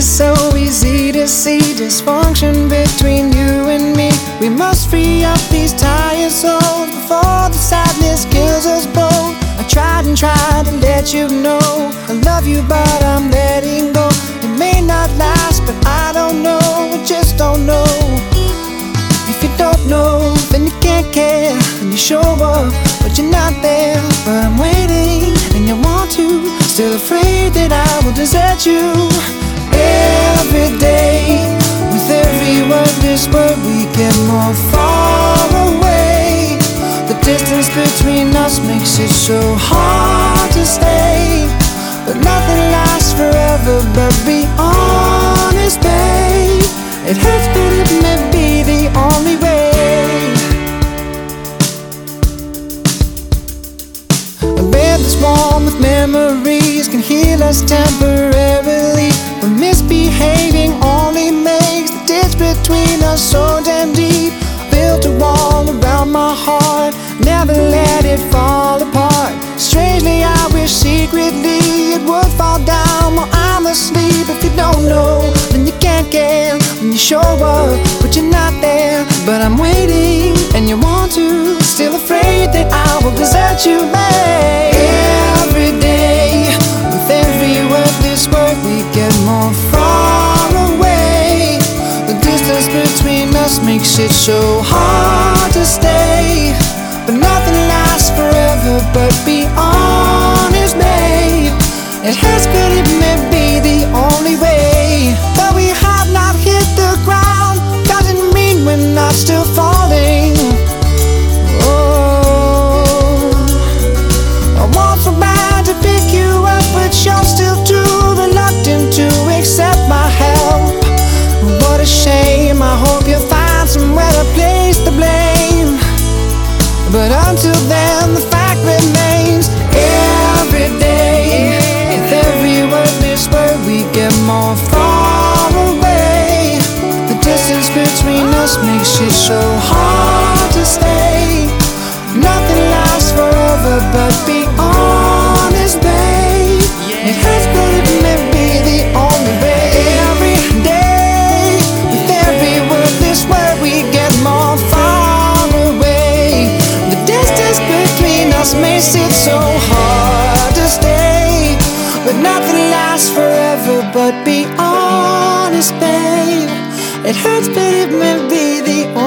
is so easy to see dysfunction between you and me. We must free up these tired souls before the sadness kills us both. I tried and tried to let you know I love you, but I'm letting go. It may not last, but I don't know, I just don't know. If you don't know, then you can't care. And you show up, but you're not there. But I'm waiting, and you want to. Still afraid that I will desert you. Every day, with every wordless word, we get more far away. The distance between us makes it so hard to stay. But nothing lasts forever, but be honest, babe. It hurts, but it may be the only way. A bed that's warm with memories can heal us temporarily, but misbehaving only makes the ditch between us so damn deep. Built a wall around my heart, never let it fall apart. Strangely, I wish secretly it would fall down while I'm asleep. If you don't know, then you can't care. When you show up, but you're not there. But I'm waiting, and you want to. Still afraid that I will desert you, babe. Every day, with every wordless word, we get more far away. The distance between us makes it so hard to stay. But nothing lasts forever, but be honest, babe. It hurts, but it may be the only way. But we have not hit the ground, doesn't mean we're not still falling. Oh, I want so bad to pick you up, but you're still too reluctant to accept my help. What a shame, I hope you'll find somewhere to place the blame. But until then, the fact remains. Every day, with every wordless word, we get more far away. The distance between us makes it so hard to stay. Nothing lasts forever, but be honest, babe. It hurts, but it may be the only way. Every day, with every wordless word, we get more far away. The distance between us makes it so hard to stay. But nothing lasts forever, but be honest, babe. It hurts, but it may be the